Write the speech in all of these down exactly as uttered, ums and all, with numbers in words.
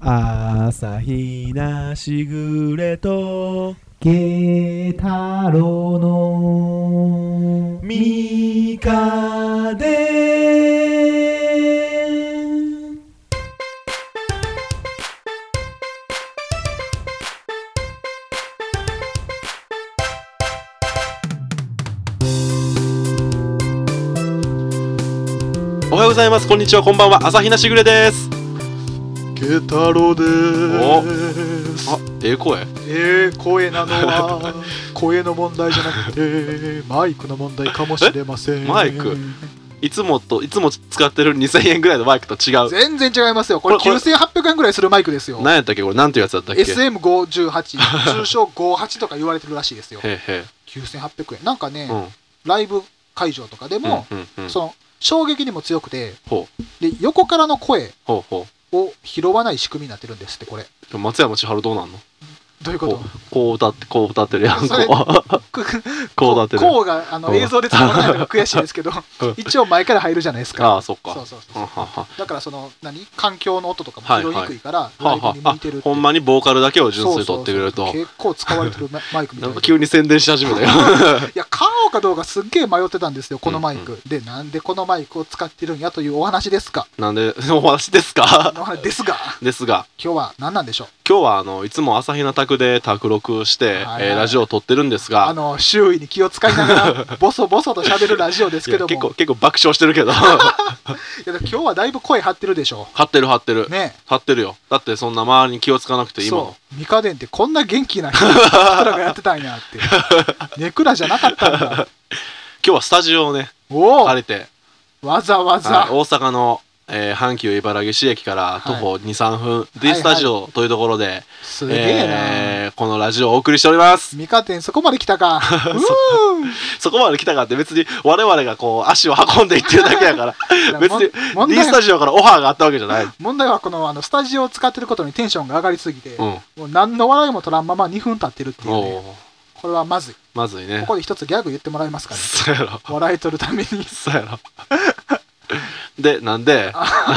朝日なしぐれと慶太郎のみかでん。おはようございます、こんにちは、こんばんは。朝日なしぐれです。 慶太郎でーす。 あ、ええ声。 ええ声なのは声の問題じゃなくてマイクの問題かもしれません。 マイクいつもといつも使ってるにせんえんぐらいのマイクと違う。 全然違いますよ。これきゅうせんはっぴゃくえんぐらいするマイクですよ。 何やったっけこれ、なんていうやつだったっけ。 エスエムごじゅうはち 通称ごじゅうはちとか言われてるらしいですよ。 へへきゅうせんはっぴゃくえんなんかね、 うん、 ライブ会場とかでも、 うんうんうん、 その衝撃にも強くて、 ほうで横からの声ほうほを拾わない仕組みになってるんですって。これう。松山千春どうなんの。 どういうことこうこう歌ってこう歌ってるやん。 それこうこう歌ってる。 こうがあの映像で伝わらないのが悔しいですけど一応前から入るじゃないですか。 ああ、そっか。 そうそうそうはははだからその何環境の音とかも拾いにくいから、 はいはい、 ライブに向いてるって。 ほんまにボーカルだけを純粋に取ってくれると。 そうそうそう結構使われてるマイクみたいな。 なんか急に宣伝し始めたよ。 いや買おうかどうかすっげえ迷ってたんですよこのマイク、うんうん、でなんでこのマイクを使ってるんやというお話ですか。 なんでお話ですか。 お話ですがですが今日は何なんでしょう。 今日はあのいつも朝日奈宅で宅録して、はいはい、えー、ラジオを撮ってるんですが、 あの周囲に気を使いながらボソボソと喋るラジオですけども結構結構爆笑してるけどいや今日はだいぶ声張ってるでしょ。 張ってる張ってる、 ね、 張ってるよ。だってそんな周りに気を使わなくていいもの。 そうミカデンってこんな元気な人らがやってたんやってネクラじゃなかったんだ。 今日はスタジオをねお借りてわざわざ、 はい、大阪のえー、阪急茨木市駅から徒歩 にさんぷん、D スタジオというところで、はいはい、 すげえな、 えー、このラジオをお送りしております。 ミカテンそこまで来たかそ, そこまで来たかって別に我々がこう足を運んでいってるだけやから別に D スタジオからオファーがあったわけじゃない。 問題はこのあのスタジオを使ってることにテンションが上がりすぎて、うん、もう何の笑いも取らんままにふん経ってるっていうね。これはまずいまずいね。 ここで一つギャグ言ってもらえますかね。 そうやろ。 笑い取るために。 そうやろ。でなんで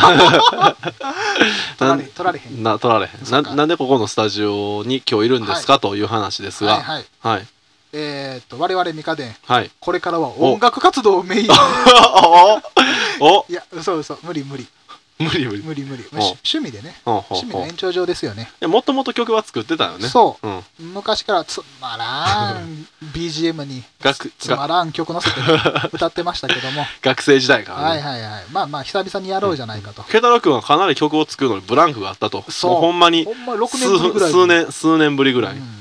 取られ取られへんな取られへん な, なんでここのスタジオに今日いるんですか、はい、という話ですが、はいはいはい、 えー、っと我々ミカデン、 はい、 これからは音楽活動をメインにおいや嘘嘘無理無理無理無理無理無理趣味でね趣味の延長上ですよね。 もともと曲は作ってたよね。 そう、うん、昔からつまらんビージーエム につまらん曲載せて、ね、歌ってましたけども学生時代からね。 はいはいはいまあまあ久々にやろうじゃないかと。 慶太郎君はかなり曲を作るのにブランクがあったと。 そうほんまにほんまろくねんぶりぐらい数年数年ぶりぐらい、うん、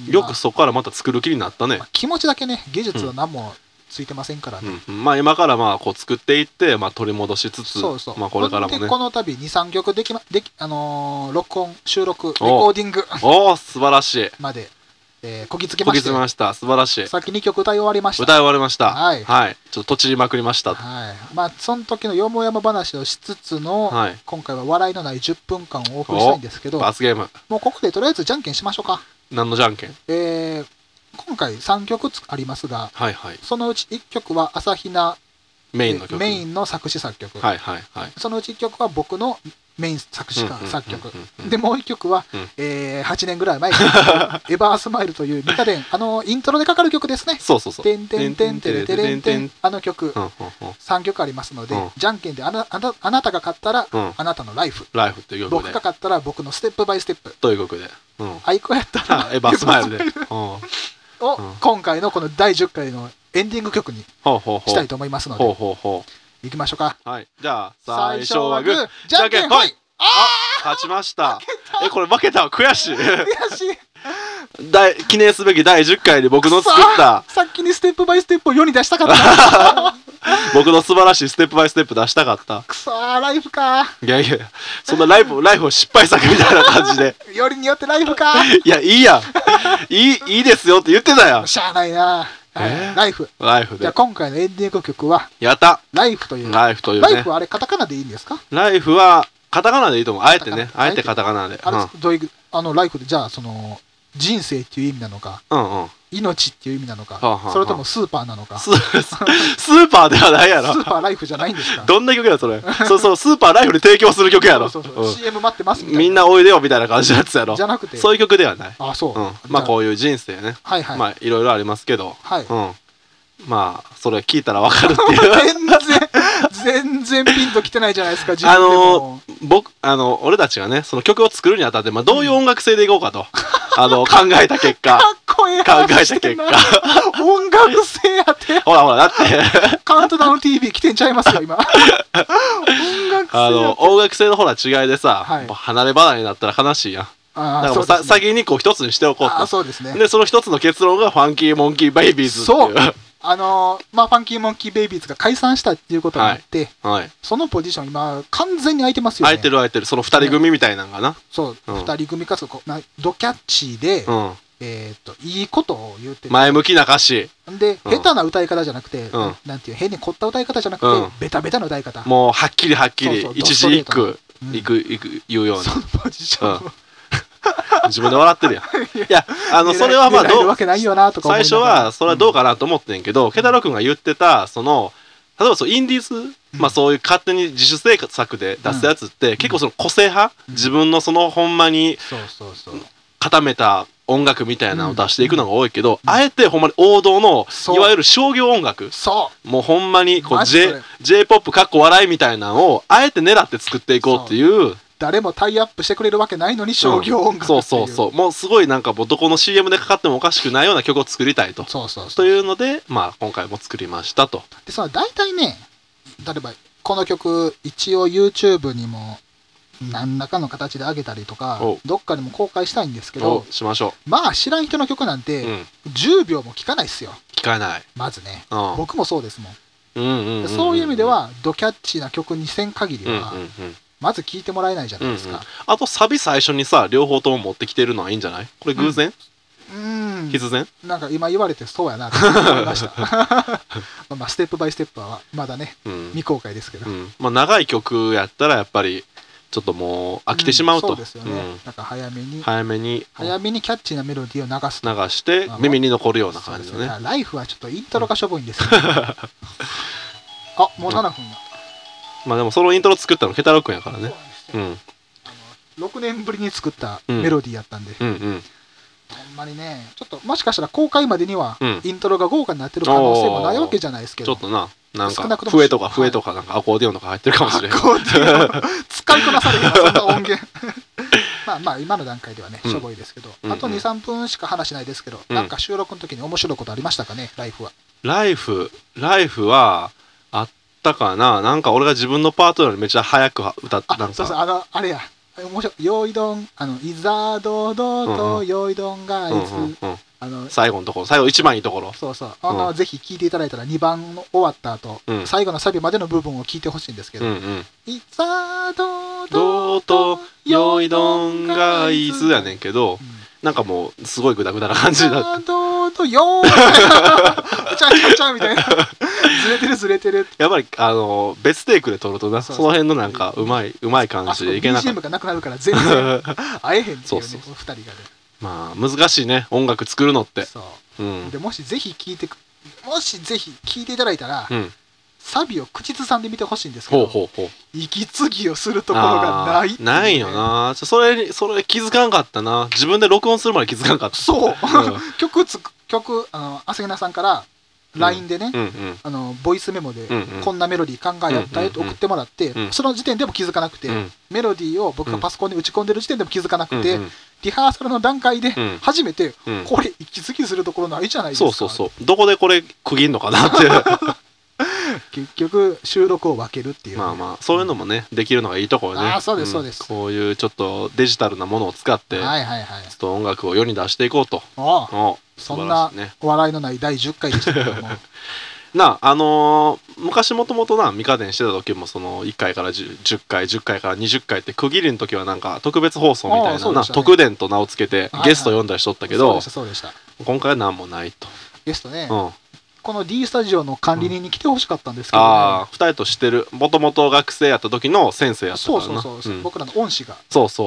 よくそこからまた作る気になったね、まあ、 気持ちだけね技術は何も、うんついてませんからね、 うん、まあ今からまあこう作っていって、まあ、取り戻しつつそうそう、 まあ、これからもねこの度 にさんきょくでき、まできあのー、録音収録レコーディングおお素晴らしいまで、えー、こぎつけましてこぎつけました。素晴らしい。 さっきにきょく歌い終わりました。 歌い終わりました。 はい、 はい、ちょっととちりまくりました。 はいまあその時のよもやま話をしつつの、はい、今回は笑いのないじゅっぷんかんをお送りしたいんですけど、 罰ゲームもうここでとりあえずじゃんけんしましょうか。 何のじゃんけん。 えー今回さんきょくありますが、 はいはい、 そのうちいっきょくは朝比奈メインの曲、 メインの作詞作曲、 はいはいはい、 そのうちいっきょくは僕のメイン作詞家作曲で、もういっきょくは、うんえー、はちねんぐらい前にエバースマイルというミカデンあのイントロでかかる曲ですね。 そうそうそうてんてんてんてれてれんてんあの曲、うんうんうん、さんきょくありますので、うん、じゃんけんであな、あな、あなたが勝ったら、うん、あなたのライフライフっていう曲で、 僕が勝ったら僕のステップバイステップという曲で、うん、 アイコやったらエバースマイルでを、うん、今回のこのだいじゅっかいのエンディング曲にしたいと思いますので、 ほうほうほういきましょうか。 はい、じゃあ最初はグーじゃんけんほい。ああ勝ちました。えこれ負けたわ。悔しい悔しい記念すべきだいじゅっかいで僕の作ったさっきにステップバイステップを世に出したかった僕の素晴らしいステップバイステップ出したかった。 くそーライフかいやいやそんなライフライフを失敗作みたいな感じでよりによってライフかいやいいやんいいいいですよって言ってたやん。 しゃあないな、えー、ライフライフでじゃあ今回のエンディング曲はやったライフというライフという、ね、 ライフはあれカタカナでいいんですか。 ライフはカタカナでいいと思う。あえてねあえてカタカナであれ、うん、どういうあのライフでじゃあその人生っていう意味なのか、 うんうん命っていう意味なのか、 はあはあはあそれともスーパーなのか。 ススーパーではないやろスーパーライフじゃないんですか。 どんな曲やそれそうそうスーパーライフに提供する曲やろそうそうそう、 うんシーエム 待ってますみたいな。 みんなおいでよみたいな感じのやつやろじゃなくて、 そういう曲ではない。 あ、そう。 うん、まあこういう人生ね、 はいはい。 まあいろいろありますけど、 はい。 うん、まあそれ聞いたらわかるっていう全然、全然ピンときてないじゃないですか、自分あでも。 のー、僕あの俺たちがねその曲を作るにあたって、まあ、どういう音楽性でいこうかと、あの考えた結果かっこいい考え話したて結んな。 果音楽性やって。 ほらほらだってカウントダウン ティーブイ 来てんちゃいますよ、今。音楽性あの音楽性のほら違いでさ、 はいもう離れ離れになったら悲しいやん。 ああ、 だからもうさ、 そうですね。 先にこう一つにしておこうああ、 と。 そうですね。 でその一つの結論がファンキーモンキーベイビーズっていう。 そうあのー、まあ、ファンキーモンキーベイビーズが解散したっていうことになって、 はい。 そのポジション今、完全に空いてますよね。 空いてる空いてるその二人組みたいなんかな。 そう、 うん二人組かそうこうなドキャッチーで、 うん。 えーっと、いいことを言ってる。 前向きな歌詞。 で、 うん下手な歌い方じゃなくて、 うんなんていう、変に凝った歌い方じゃなくて、 うんベタベタな歌い方。 もうはっきりはっきりそうそう一字一句うんいくいく言うようなそ。のポジションを、 自分で笑ってるやん。いやあのそれはまあ狙えるどうわけないよなとか思い最ながら初はそれはどうかなと思ってんけど、ケタロウ君が言ってたその例えばそうインディーズ、まあそういう勝手に自主制作で出すやつって、結構その個性派、 うん自分のそのほんまにそうそうそう。 固めた音楽みたいなのを出していくのが多いけど、 うんあえてほんまに王道のそういわゆる商業音楽、 そうもうほんまにこうマジそ J れ J-ポップ かっこ笑いみたいなのをあえて狙って作っていこうっていう。 誰もタイアップしてくれるわけないのに商業音楽っていう、 うんそうそうそうもうすごいなんかもうどこの シーエム でかかってもおかしくないような曲を作りたいとそうそうそうというので、まあ、今回も作りましたと。 でその大体ね、例えばこの曲一応 YouTube にも何らかの形で上げたりとかおどっかでも公開したいんですけおど、 しましょまあ知らん人の曲なんう、 てうん、 じゅうびょうも聴かないっすよ、 聞かない、 まずね。 うん僕もそうですもん。 うんうんうんうん、 そういう意味ではドキャッチーな曲にせん限りうんうんはうんまず聴いてもらえないじゃなうんうんいですか。 あとサビ最初にさ両方とも持ってきてるのはいいんじゃない？これ偶然、 うーん必然？ なんか今言われてそうやなと思いましたまあまあステップバイステップはまだねうん未公開ですけど、 うんまあ、長い曲やったらやっぱりちょっともう飽きてしまうと、 んそうですよね、 うんなんか早めに、 早めに早めにキャッチーなメロディーを流すと流してまあ耳に残るような感じのね。 そうですね。ライフはちょっとイントロがしょぼいんですよ、ねあもうななふんだ、 まあでもそのイントロ作ったのケタロウ君やからそうなね。 んですようんあのろくねんぶりに作ったメロディーやったんで、 うんうんほんまにねちょっともしかしたら公開までにはうんイントロが豪華になってる可能性もないわけじゃないですけど、 ちょっとななんか少なくとも笛とかはい笛とかなんかアコーディオンとか入ってるかもしれん。 アコーディオン使いこなされへんわそんな音源まあまあ今の段階ではねうんしょぼいですけど、 うんあとにさんぷんしか話しないですけど、 うんなんか収録の時に面白いことありましたかねライフは。 ライフライフはあったかな。なんか俺が自分のパートよりめっちゃ早く歌ってなんかあそうそうあのあれや面白いよいどんあのいざどどうんうとんよいどんがいつ、 うんうんうんあの最後のところ最後一番いいところ。 そうそうあの、 うんぜひ聞いていただいたらにばんの終わった後、 うん最後のサビまでの部分を聞いてほしいんですけど、 うんうんいざどどうとよいどんがいつやねんけどなんかもうすごいグダグダな感じになっていざどとよーみたいなちゃちゃちゃみたいなずれてるずれてるやっぱりあの別テイクで撮るとなそそうそうの辺のなんかうまいうまい感じあそこでいけなかっビージーエム がなくなるから全然会えへんっていうねそうそうお二人がねた。まあ難しいね音楽作るのって。 そううんでもしぜひ聞いてくもしぜひ聞いていただいたら、 うんサビを口ずさんで見てほしいんですけどほうほうほう。 息継ぎをするところがないっていうねあーないよな。ちょそれにそれ気づかんかったな。自分で録音するまで気づかんかった。 そう、 ん曲つく曲あの朝比奈さんから ライン でね、 うんうんあのボイスメモで、 うんうんこんなメロディー考えやったよと送ってもらって、 うんその時点でも気づかなくて、 うんメロディーを僕がパソコンに打ち込んでる時点でも気づかなくて、 うんうんリハーサルの段階でうん初めて、 うんこれ息継ぎするところないじゃないですか。 そうそうそうどこでこれ区切んのかなって結局収録を分けるっていうね、 まあまあそういうのもねできるのがいいところね。 あーそうですそうですこういうちょっとデジタルなものを使ってちょはいはいはいっと音楽を世に出していこうと。 ああおそんな素晴らしいね。 お笑いのないだいじゅっかいでしたけどもなあのー昔もともとなミカデンしてた時もそのいっかいから 10, 10回じゅっかいからにじゅっかいって区切りの時はなんか特別放送みたいなな、 ああそうでしたね特典と名を付けてはいはいゲスト呼んだりしとったけどそうでしたそうでした今回は何もないと。 ゲストね、 うんこの D スタジオの管理人に来てほしかったんですけど、ねああふたりと知ってるもともと学生やった時の先生やったかそらなうそうそう、 ん僕らの恩師がそうそう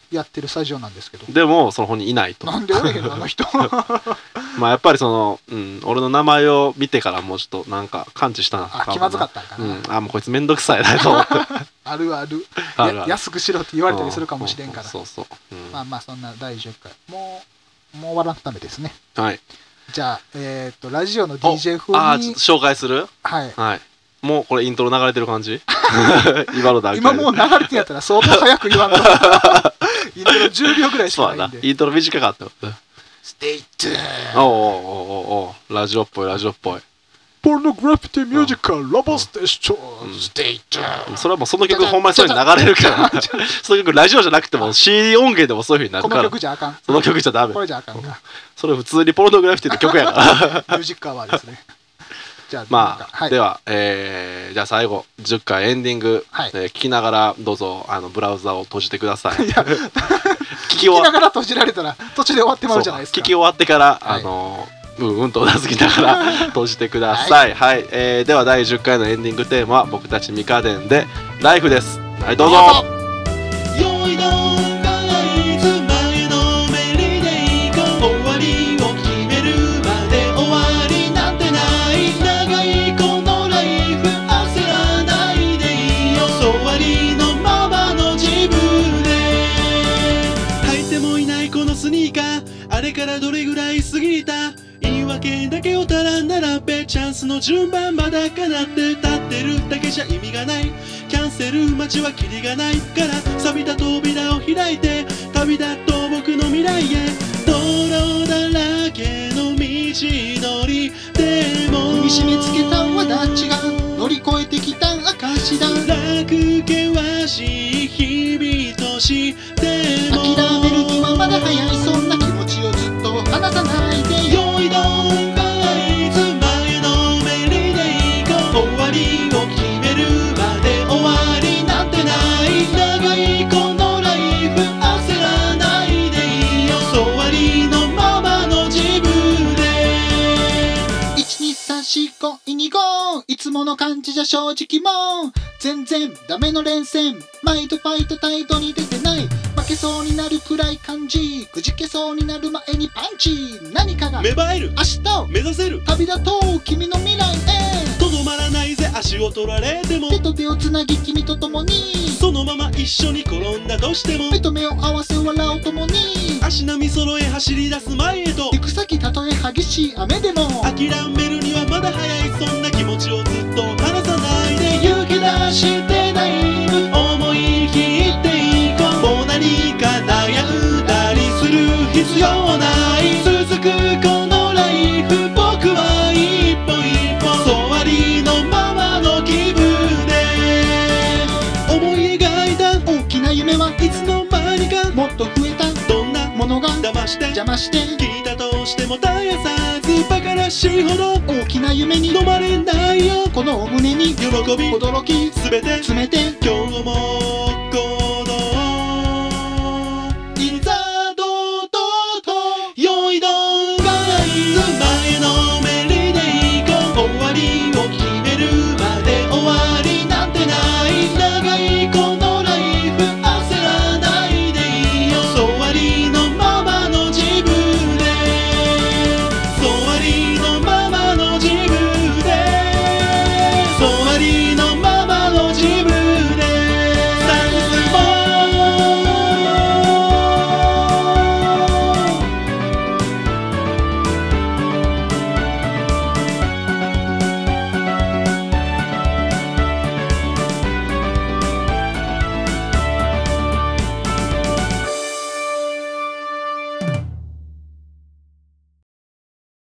やってるスタジオなんですけど、 でもその本人いないと。 なんでおれへんのあの人まあやっぱりその、うん、俺の名前を見てからもうちょっとなんか感知したのかもな。 あ気まずかったんかな、 うん、あもうこいつめんどくさいなと思ってあるあるあるある安くしろって言われたりするかもしれんから、 うんそうそう、うん、 まあまあそんなだいじゅっかいもうもう終わらんためですね。 はいじゃあえっとラジオの ディージェー 風にああちょっと紹介するはいはいもうこれイントロ流れてる感じ今の段階で今もう流れてんやったら相当早く言わんとイントロじゅうびょうぐらいしかそうだないんでイントロ短かったよステイツおうおうおうおうおうラジオっぽいラジオっぽいポルノグラフィティミュージカルラブステーション、 うん、 ステイツそれはもうその曲ほんまにそういう風に流れるからその曲ラジオじゃなくても シーディー 音源でもそういう風になるこからの曲じゃあかんその曲じゃダメこれじゃあかんかそれ普通にポルノグラフィティの曲やからミュージックアワーですねじゃあまあ、 はい、 では、えー、じゃあ最後じゅっかいエンディング、 はいえー、聞きながらどうぞあのブラウザを閉じてくださいいや聞聞きながら閉じられたら途中で終わってまうじゃないですか。 聞き終わってから、 はい、 あのうんうんとうなずきながら閉じてください、はいはいえー、ではだいじゅっかいのエンディングテーマは僕たちミカデンでライフです。はいどうぞ。 よいどんがいつ前のめりでいこう終わりを決めるまで終わりなんてない長いこのライフ焦らないでいいよ終わりのままの自分で履いてもいないこのスニーカーあれからどれぐらい過ぎた言い訳だけをたら並べチャンスの順番まだかなって立ってるだけじゃ意味がないキャンセル待ちはキリがないから錆びた扉を開いて旅立と僕の未来へ泥だらけの道のりでも踏みしめつけた轍が乗り越えてきた証だ辛く険しい日々としても諦めるにはまだ早いそんな気持ちをずっと離さないでよいどんがいつ前のめりでいこう終わりを決めるまで終わりなんてない長いこのライフ焦らないでいいよ終わりのままの自分でいちにさんしごいにごいつもの感じじゃ正直もう全然ダメの連戦毎度ファイト態度に出てない負けそうになるくらい感じくじけそうになる前にパンチ何かが芽生える明日を目指せる旅立とう君の未来へとどまらないぜ足を取られても手と手をつなぎ君と共にそのまま一緒に転んだとしても目と目を合わせ笑おう共に足並み揃え走り出す前へと行く先たとえ激しい雨でも諦めるにはまだ早いそんな気持ちをずっと離さないで勇気出してない思い切っていこうもう何か悩んだりする必要ない続くこのライフ僕は一歩一歩終わりのままの気分で思い描いた大きな夢はいつの間にかもっと増えたどんなものが騙して邪魔して聞いたとしても絶やさずバカらしいほど大きな夢に飲まれないよこのお胸に喜び驚きすべて詰めて今日もこ